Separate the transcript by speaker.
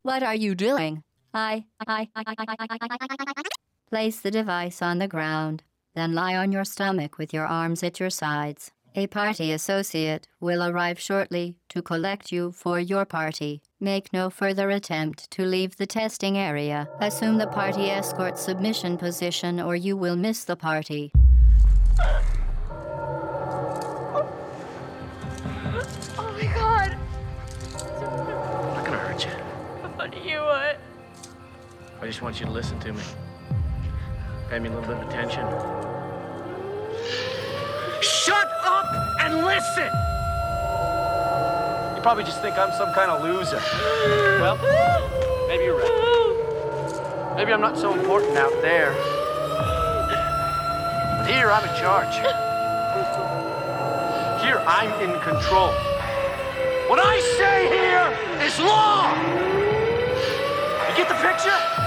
Speaker 1: What are you doing? Place the device on the ground, then lie on your stomach with your arms at your sides. A party associate will arrive shortly to collect you for your party. Make no further attempt to leave the testing area. Assume the party escort submission position or you will miss the party.
Speaker 2: Oh my God!
Speaker 3: I'm not gonna hurt you.
Speaker 2: What do you want?
Speaker 3: I just want you to listen to me. Pay me a little bit of attention. Shut up and listen! You probably just think I'm some kind of loser. Well, maybe you're right. Maybe I'm not so important out there. But here, I'm in charge. Here, I'm in control. What I say here is law! You get the picture?